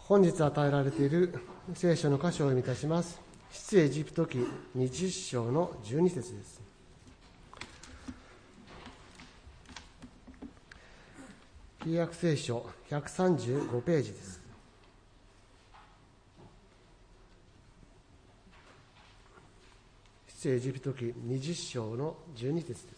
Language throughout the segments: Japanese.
本日与えられている聖書の箇所を読みいたします。出エジプト記20章の12節です。旧約聖書135ページです。出エジプト記20章の12節ですね。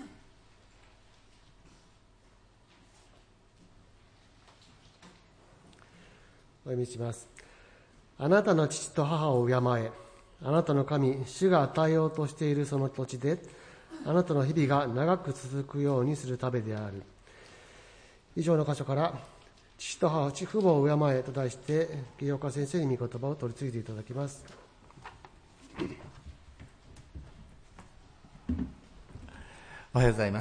お読みします。あなたの父と母を敬え、あなたの神主が与えようとしているその土地であなたの日々が長く続くようにするためである。以上の箇所から父と母、父母を敬えと題して清岡先生に御言葉を取り次いでいただきます。 おはようございます。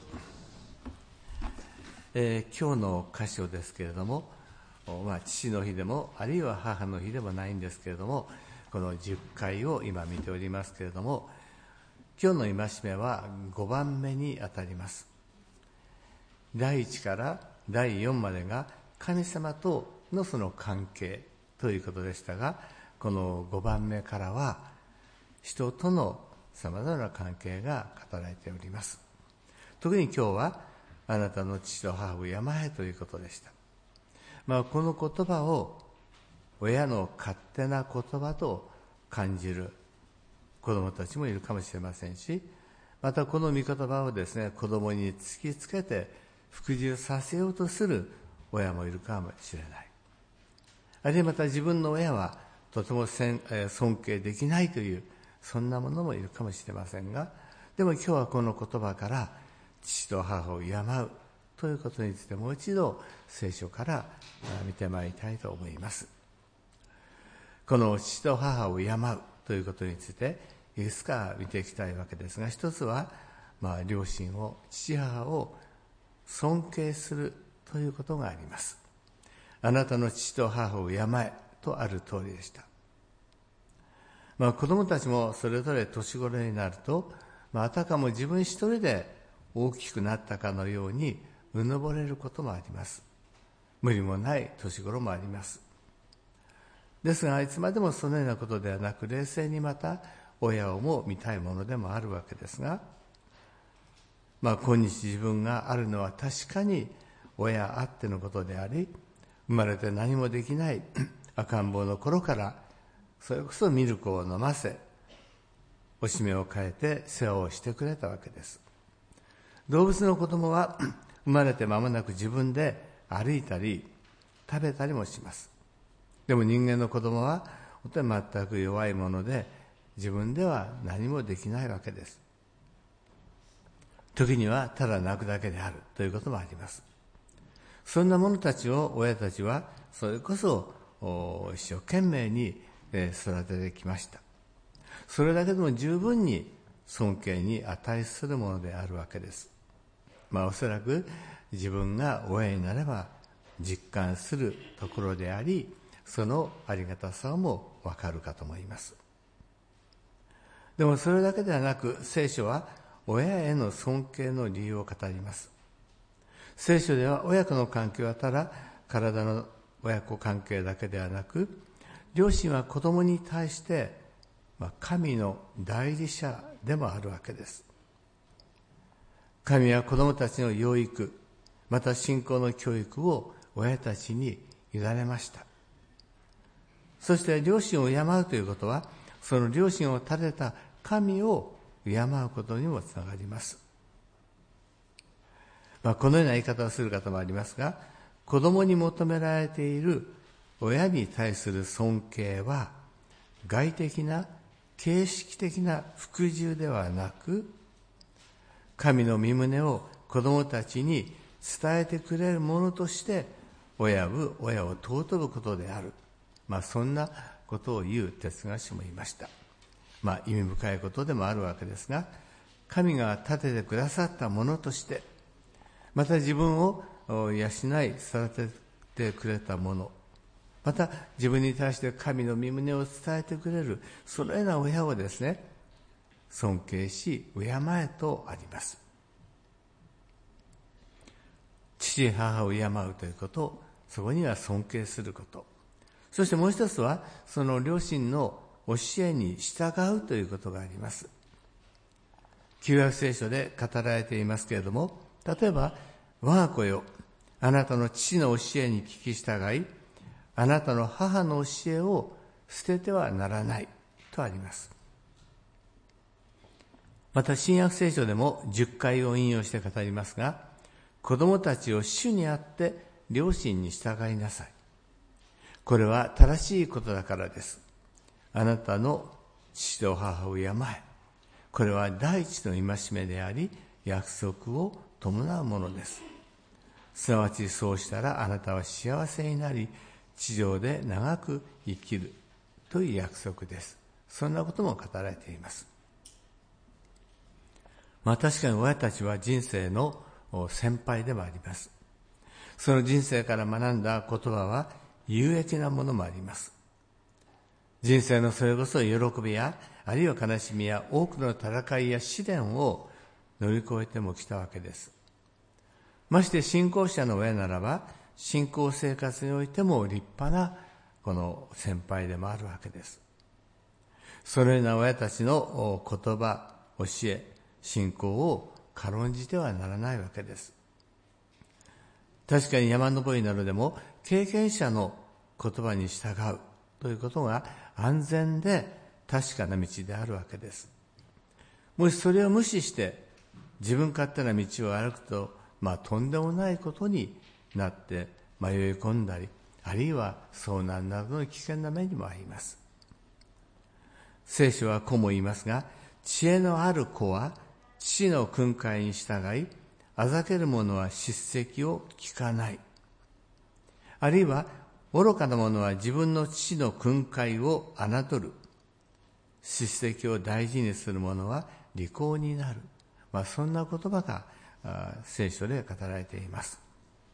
今日の箇所ですけれども、父の日でもあるいは母の日でもないんですけれども、この10回を今見ておりますけれども、今日の戒めは5番目にあたります。第1から第4までが神様とのその関係ということでしたが、この5番目からは人とのさまざまな関係が語られております。特に今日はあなたの父と母を敬えということでした。この言葉を親の勝手な言葉と感じる子供たちもいるかもしれませんし、またこの御言葉をですね、子供に突きつけて服従させようとする親もいるかもしれない。あるいはまた自分の親はとても尊敬できないという、そんなものもいるかもしれませんが、でも今日はこの言葉から父と母を敬うということについてもう一度聖書から見てまいりたいと思います。この父と母を敬うということについていくつか見ていきたいわけですが、一つは、両親を、父母を尊敬するということがあります。あなたの父と母を敬えとある通りでした。子供たちもそれぞれ年頃になると、あたかも自分一人で大きくなったかのようにうぬぼれることもあります。無理もない年頃もあります。ですがいつまでもそのようなことではなく、冷静にまた親をも見たいものでもあるわけですが、今日自分があるのは確かに親あってのことであり、生まれて何もできない赤ん坊の頃からそれこそミルクを飲ませ、おしめを変えて世話をしてくれたわけです。動物の子供は生まれて間もなく自分で歩いたり食べたりもします。でも人間の子供は本当に全く弱いもので、自分では何もできないわけです。時にはただ泣くだけであるということもあります。そんな者たちを親たちはそれこそ一生懸命に育ててきました。それだけでも十分に尊敬に値するものであるわけです。おそらく自分が親になれば実感するところであり、そのありがたさもわかるかと思います。でもそれだけではなく、聖書は親への尊敬の理由を語ります。聖書では親子の関係はただ体の親子関係だけではなく、両親は子供に対して神の代理者でもあるわけです。神は子供たちの養育、また信仰の教育を親たちに委ねました。そして両親を敬うということは、その両親を立てた神を敬うことにもつながります。このような言い方をする方もありますが、子供に求められている親に対する尊敬は、外的な形式的な服従ではなく、神の御胸を子供たちに伝えてくれるものとして親を尊ぶことである。そんなことを言う哲学者もいました。意味深いことでもあるわけですが、神が立ててくださったものとして、また自分を養い育ててくれたもの、また自分に対して神の御胸を伝えてくれる、そのような親をですね、尊敬し敬えとあります。父母を敬うということ、 そこには尊敬すること。そしてもう一つは、その両親の教えに従うということがあります。旧約聖書で語られていますけれども、例えば、我が子よ、あなたの父の教えに聞き従い、あなたの母の教えを捨ててはならないとあります。また新約聖書でも10回を引用して語りますが、子供たちを主にあって両親に従いなさい。これは正しいことだからです。あなたの父と母を敬え。これは第一の戒めであり、約束を伴うものです。すなわちそうしたらあなたは幸せになり、地上で長く生きるという約束です。そんなことも語られています。確かに親たちは人生の先輩でもあります。その人生から学んだ言葉は有益なものもあります。人生のそれこそ喜びや、あるいは悲しみや多くの戦いや試練を乗り越えてもきたわけです。まして信仰者の親ならば、信仰生活においても立派なこの先輩でもあるわけです。そのような親たちの言葉、教え、信仰を軽んじてはならないわけです。確かに山登りなどでも経験者の言葉に従うということが安全で確かな道であるわけです。もしそれを無視して自分勝手な道を歩くと、とんでもないことになって迷い込んだり、あるいは遭難などの危険な目にも遭います。聖書はこうも言いますが、知恵のある子は父の訓戒に従い、あざける者は叱責を聞かない。あるいは愚かな者は自分の父の訓戒を侮る。叱責を大事にする者は利口になる。そんな言葉が聖書で語られています。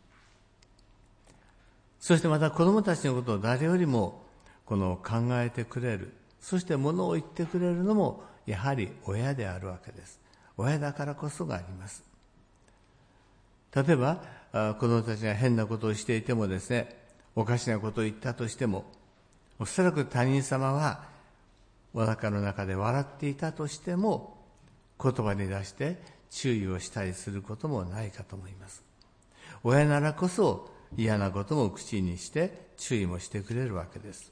そしてまた子供たちのことを誰よりも考えてくれる、そして物を言ってくれるのもやはり親であるわけです。親だからこそがあります。例えば子供たちが変なことをしていてもですね、おかしなことを言ったとしても、おそらく他人様はお腹の中で笑っていたとしても、言葉に出して注意をしたりすることもないかと思います。親ならこそ嫌なことも口にして注意もしてくれるわけです。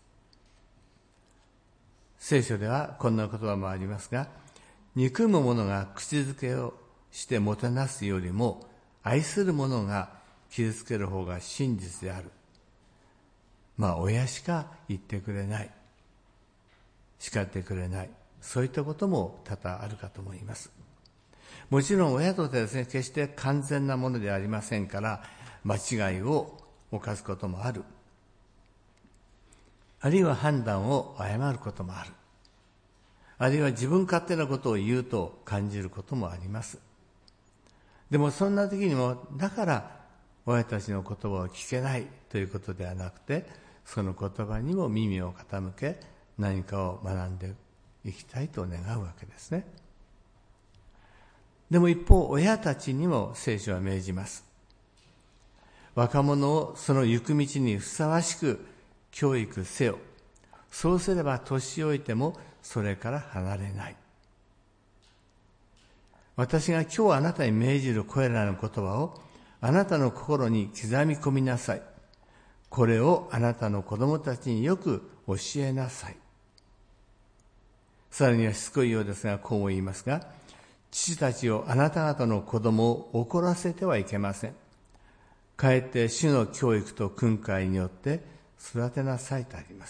聖書ではこんな言葉もありますが、憎む者が口づけをしてもてなすよりも、愛する者が傷つける方が真実である。親しか言ってくれない、叱ってくれない、そういったことも多々あるかと思います。もちろん親とてですね、決して完全なものではありませんから、間違いを犯すこともある。あるいは判断を誤ることもある。あるいは自分勝手なことを言うと感じることもあります。でもそんな時にも、だから親たちの言葉を聞けないということではなくて、その言葉にも耳を傾け、何かを学んでいきたいと願うわけですね。でも一方、親たちにも聖書は命じます。若者をその行く道にふさわしく教育せよ。そうすれば年老いてもそれから離れない。私が今日あなたに命じるこれらの言葉をあなたの心に刻み込みなさい。これをあなたの子供たちによく教えなさい。さらにはしつこいようですが、こうも言いますが、父たちをあなた方の子供を怒らせてはいけません。かえって主の教育と訓戒によって育てなさいとあります。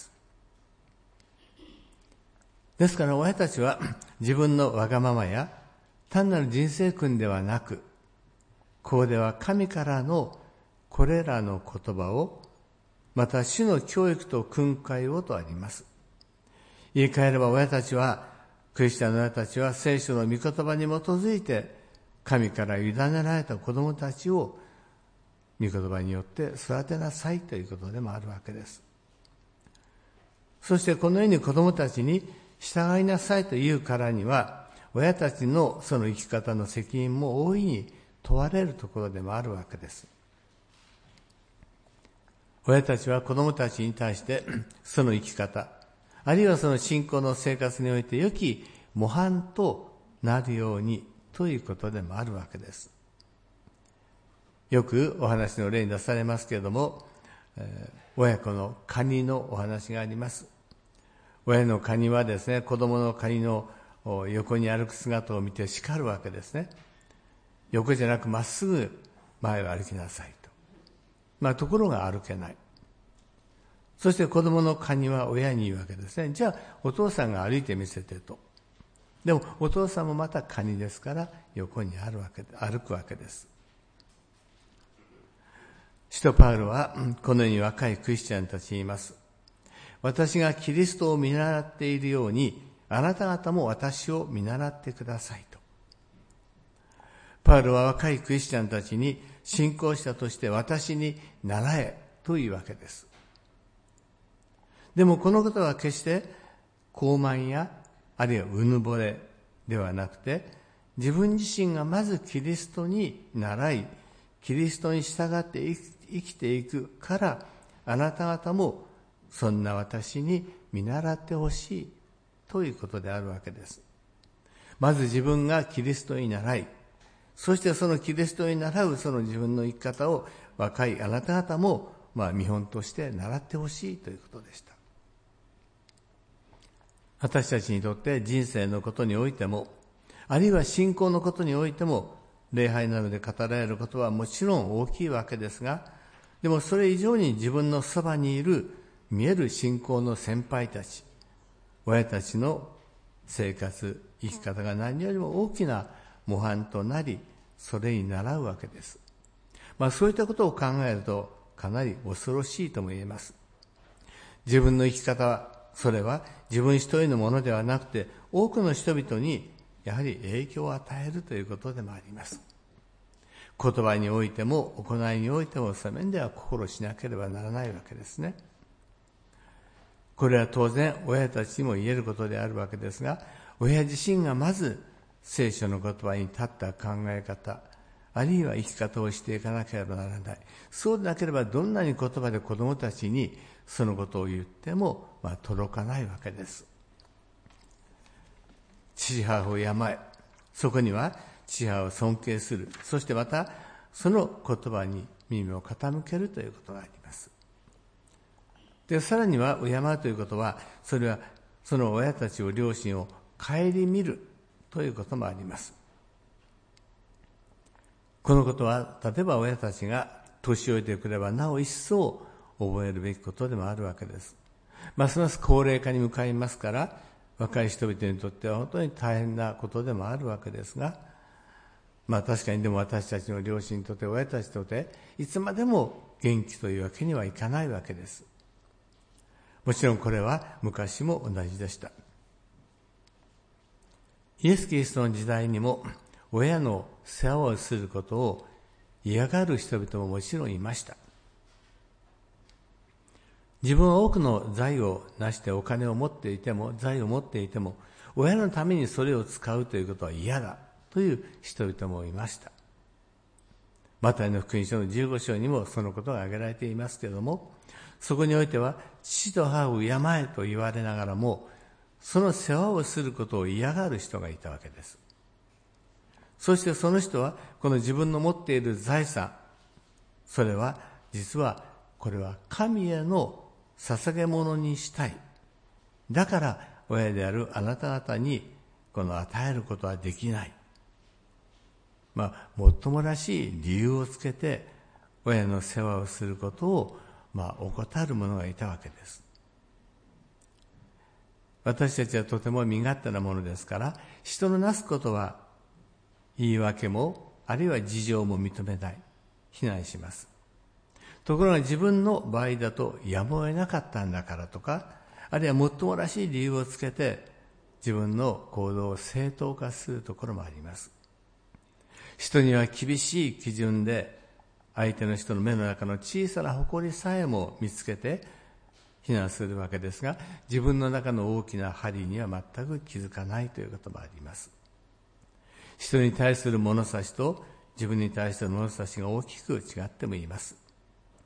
ですから親たちは自分のわがままや単なる人生訓ではなく、こうでは神からのこれらの言葉を、また主の教育と訓戒をとあります。言い換えれば親たちは、クリスチャンの親たちは聖書の御言葉に基づいて神から委ねられた子供たちを御言葉によって育てなさいということでもあるわけです。そしてこのように子供たちに従いなさいというからには、親たちのその生き方の責任も大いに問われるところでもあるわけです。 親たちは子供たちに対してその生き方、あるいはその信仰の生活において良き模範となるようにということでもあるわけです。よくお話の例に出されますけれども、親子のカニのお話があります。親のカニはですね、子供のカニの横に歩く姿を見て叱るわけですね。横じゃなくまっすぐ前を歩きなさいと。ところが歩けない。そして子供のカニは親に言うわけですね。じゃあお父さんが歩いてみせてと。でもお父さんもまたカニですから横に歩くわけです。使徒パウロはこのように若いクリスチャンたちに言います。私がキリストを見習っているようにあなた方も私を見習ってくださいと。パウロは若いクリスチャンたちに信仰者として私に習えというわけです。でもこのことは決して傲慢やあるいはうぬぼれではなくて、自分自身がまずキリストに習い、キリストに従って生きていくから、あなた方もそんな私に見習ってほしいということであるわけです。まず自分がキリストに習い、そしてそのキリストに習うその自分の生き方を若いあなた方も見本として習ってほしいということでした。私たちにとって人生のことにおいても、あるいは信仰のことにおいても、礼拝などで語られることはもちろん大きいわけですが、でもそれ以上に自分のそばにいる見える信仰の先輩たち、親たちの生活、生き方が何よりも大きな模範となり、それに習うわけです。そういったことを考えるとかなり恐ろしいとも言えます。自分の生き方は、それは自分一人のものではなくて、多くの人々にやはり影響を与えるということでもあります。言葉においても行いにおいても、そういう面では心しなければならないわけですね。これは当然親たちにも言えることであるわけですが、親自身がまず聖書の言葉に立った考え方、あるいは生き方をしていかなければならない。そうでなければどんなに言葉で子供たちにそのことを言っても届かないわけです。父母を敬え、そこには父母を尊敬する、そしてまたその言葉に耳を傾けるということがあります。で、さらには敬うということは、それはその親たちを、両親を顧みるということもあります。このことは例えば親たちが年老いてくればなお一層覚えるべきことでもあるわけです。ますます高齢化に向かいますから、若い人々にとっては本当に大変なことでもあるわけですが、確かにでも私たちの両親にとって、親たちにとっていつまでも元気というわけにはいかないわけです。もちろんこれは昔も同じでした。イエス・キリストの時代にも親の世話をすることを嫌がる人々ももちろんいました。自分は多くの財を成してお金を持っていても、財を持っていても、親のためにそれを使うということは嫌だという人々もいました。マタイの福音書の15章にもそのことが挙げられていますけれども、そこにおいては父と母を敬えと言われながらも、その世話をすることを嫌がる人がいたわけです。そしてその人はこの自分の持っている財産、それは実はこれは神への捧げ物にしたい。だから親であるあなた方にこの与えることはできない。もっともらしい理由をつけて親の世話をすることを怠る者がいたわけです。私たちはとても身勝手なものですから、人のなすことは言い訳もあるいは事情も認めない、非難します。ところが自分の場合だとやむを得なかったんだからとか、あるいはもっともらしい理由をつけて自分の行動を正当化するところもあります。人には厳しい基準で相手の人の目の中の小さな埃さえも見つけて非難するわけですが、自分の中の大きな針には全く気づかないということもあります。人に対する物差しと自分に対する物差しが大きく違ってもいます。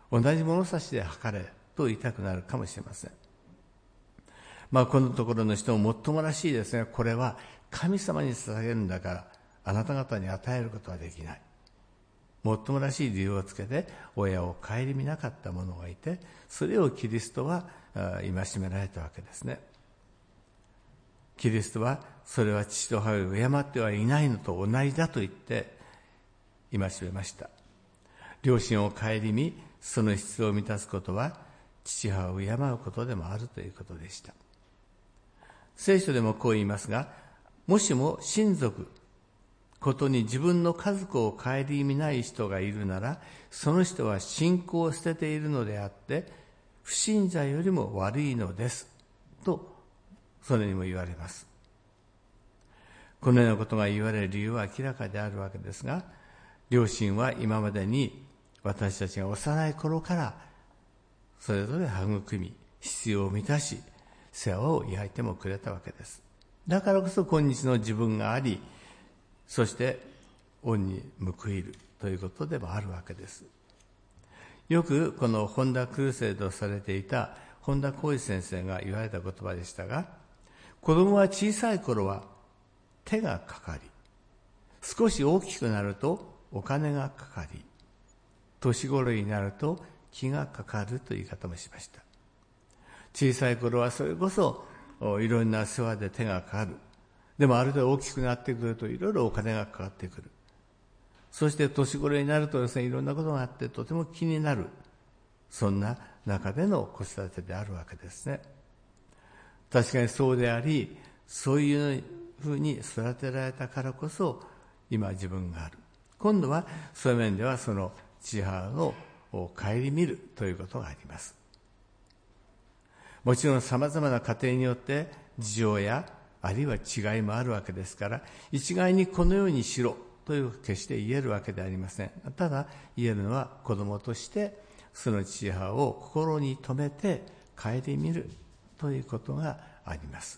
同じ物差しで測れと言いたくなるかもしれません。このところの人ももっともらしいですね。これは神様に捧げるんだからあなた方に与えることはできない。もっともらしい理由をつけて親を顧みなかった者がいて、それをキリストは戒められたわけですね。キリストはそれは父と母を敬ってはいないのと同じだと言って戒めました。両親を顧みその必要を満たすことは父母を敬うことでもあるということでした。聖書でもこう言いますが、もしも親族ことに自分の家族を顧みない人がいるなら、その人は信仰を捨てているのであって不信者よりも悪いのですとそれにも言われます。このようなことが言われる理由は明らかであるわけですが、両親は今までに私たちが幼い頃からそれぞれ育み、必要を満たし、世話を焼いてもくれたわけです。だからこそ今日の自分があり、そして恩に報いるということでもあるわけです。よくこの本田クルセイドされていた本田浩二先生が言われた言葉でしたが、子供は小さい頃は手がかかり、少し大きくなるとお金がかかり、年頃になると気がかかるという言い方もしました。小さい頃はそれこそいろんな世話で手がかかる。でもある程度大きくなってくるといろいろお金がかかってくる。そして年頃になるとですね、いろんなことがあってとても気になる。そんな中での子育てであるわけですね。確かにそうであり、そういうふうに育てられたからこそ今自分がある。今度はそういう面ではその父母を顧みるということがあります。もちろん様々な家庭によって事情やあるいは違いもあるわけですから、一概にこのようにしろという決して言えるわけではありません。ただ言えるのは、子供としてその父母を心に留めて顧みるということがあります。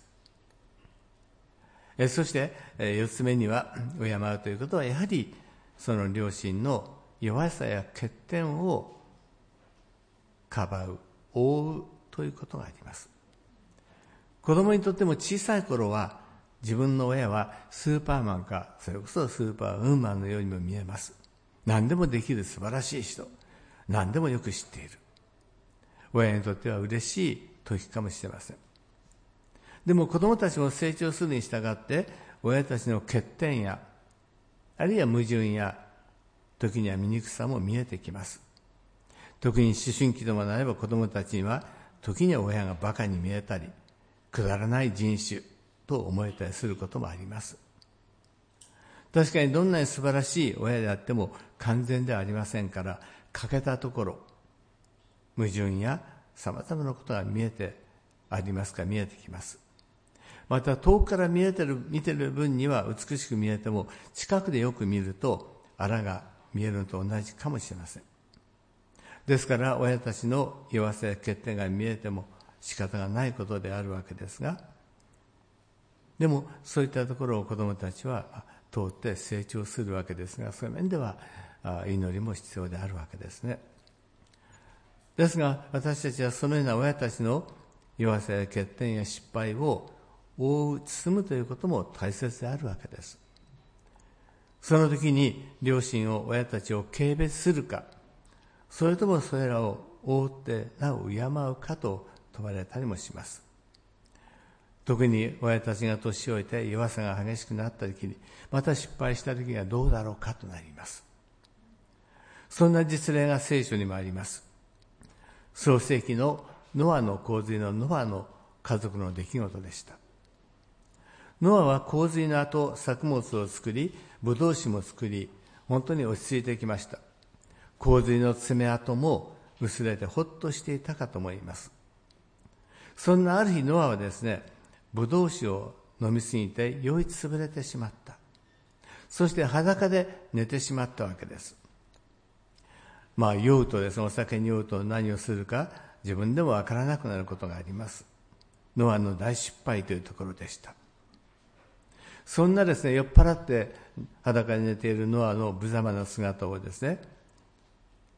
そして4つ目には、敬うということはやはりその両親の弱さや欠点をかばう、覆うということがあります。子供にとっても小さい頃は自分の親はスーパーマンか、それこそスーパーウーマンのようにも見えます。何でもできる素晴らしい人、何でもよく知っている。親にとっては嬉しい時かもしれません。でも子供たちも成長するに従って親たちの欠点やあるいは矛盾や時には醜さも見えてきます。特に思春期ともなれば子供たちには時には親がバカに見えたりくだらない人種と思えたりすることもあります。確かにどんなに素晴らしい親であっても完全ではありませんから、欠けたところ矛盾やさまざまなことが見えてきます。また遠くから見てる分には美しく見えても、近くでよく見るとあらが見えるのと同じかもしれません。ですから親たちの弱さや欠点が見えても仕方がないことであるわけですが、でもそういったところを子どもたちは通って成長するわけですが、そういう面では祈りも必要であるわけですね。ですが私たちはそのような親たちの弱さや欠点や失敗を覆う、包むということも大切であるわけです。その時に両親を、親たちを軽蔑するか、それともそれらを覆ってなお敬うかと問われたりもします。特に親たちが年老いて弱さが激しくなった時に、また失敗した時がどうだろうかとなります。そんな実例が聖書にもあります。創世記のノアの洪水のノアの家族の出来事でした。ノアは洪水の後、作物を作り、ブドウ酒も作り、本当に落ち着いてきました。洪水の爪痕も薄れてほっとしていたかと思います。そんなある日、ノアはですね、ブドウ酒を飲みすぎて酔いつぶれてしまった。そして裸で寝てしまったわけです。酔うとですね、お酒に酔うと何をするか自分でもわからなくなることがあります。ノアの大失敗というところでした。そんなですね、酔っ払って裸に寝ているノアの無様な姿をですね、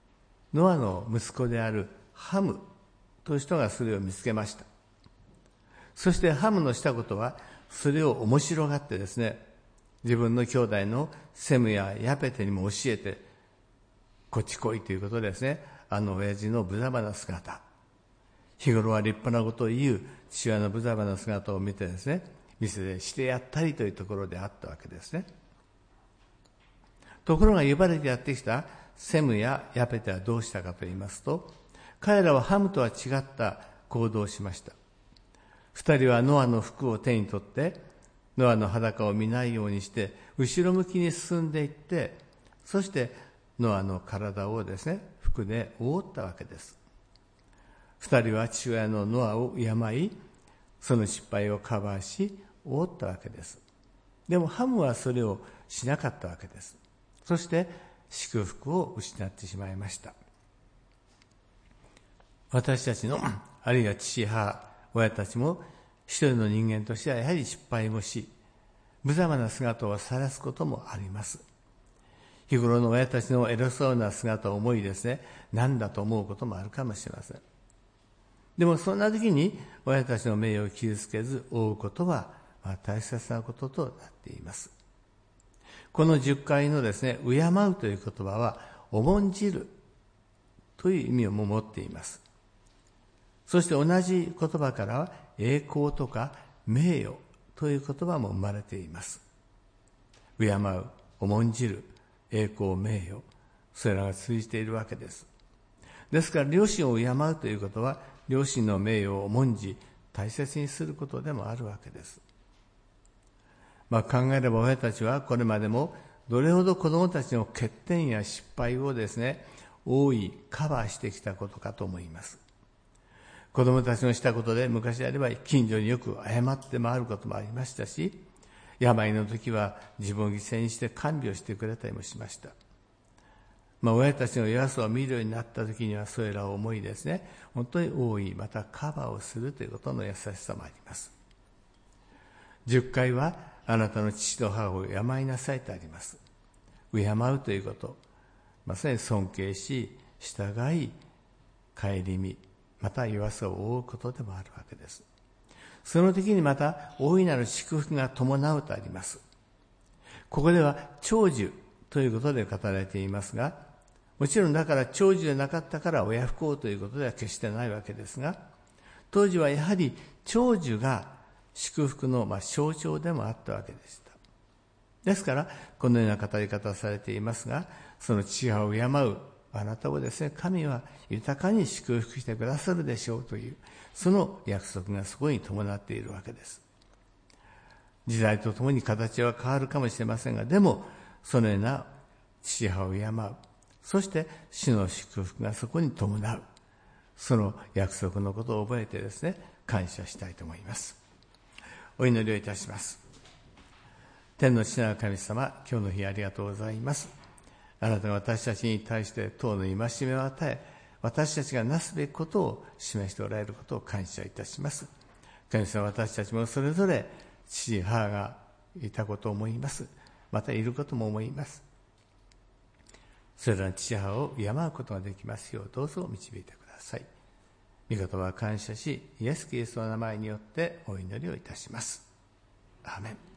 ノアの息子であるハムという人がそれを見つけました。そしてハムのしたことは、それを面白がってですね、自分の兄弟のセムやヤペテにも教えて、こっち来いということでですね、あの親父の無様な姿、日頃は立派なことを言う父親の無様な姿を見てですね、店でしてやったりというところであったわけですね。ところが呼ばれてやってきたセムやヤペテはどうしたかと言いますと、彼らはハムとは違った行動をしました。二人はノアの服を手に取って、ノアの裸を見ないようにして後ろ向きに進んでいって、そしてノアの体をですね、服で覆ったわけです。二人は父親のノアを敬い、その失敗をカバーし覆ったわけです。でもハムはそれをしなかったわけです。そして祝福を失ってしまいました。私たちのあるいは父母親たちも一人の人間としてはやはり失敗をし、無様な姿を晒すこともあります。日頃の親たちの偉そうな姿を思いですね、何だと思うこともあるかもしれません。でもそんな時に親たちの名誉を傷つけず覆うことは大切なこととなっています。この10回のですね、敬うという言葉は重んじるという意味をも持っています。そして同じ言葉からは栄光とか名誉という言葉も生まれています。敬う、重んじる、栄光、名誉、それらが通じているわけです。ですから両親を敬うということは、両親の名誉を重んじ大切にすることでもあるわけです。考えれば親たちはこれまでもどれほど子供たちの欠点や失敗をですね、覆いカバーしてきたことかと思います。子供たちのしたことで昔であれば近所によく謝って回ることもありましたし、病の時は自分を犠牲にして看病してくれたりもしました。親たちの弱さを見るようになった時にはそれらを思いですね、本当に覆いまたカバーをするということの優しさもあります。10回はあなたの父と母を敬いなさいとあります。敬うということ、まさに尊敬し従い顧み、また弱さを覆うことでもあるわけです。その時にまた大いなる祝福が伴うとあります。ここでは長寿ということで語られていますが、もちろんだから長寿でなかったから親不孝ということでは決してないわけですが、当時はやはり長寿が祝福の象徴でもあったわけでした。ですからこのような語り方をされていますが、その父母を敬うあなたをですね、神は豊かに祝福してくださるでしょうという、その約束がそこに伴っているわけです。時代とともに形は変わるかもしれませんが、でもそのような父母を敬う、そして主の祝福がそこに伴う、その約束のことを覚えてですね、感謝したいと思います。お祈りをいたします。天の父なる神様、今日の日ありがとうございます。あなたが私たちに対して当の戒めを与え、私たちがなすべきことを示しておられることを感謝いたします。神様、私たちもそれぞれ父母がいたことを思います。またいることも思います。それらの父母を敬うことができますよう、どうぞ導いてください。御言葉は感謝し、イエス・キリストの名前によってお祈りをいたします。アーメン。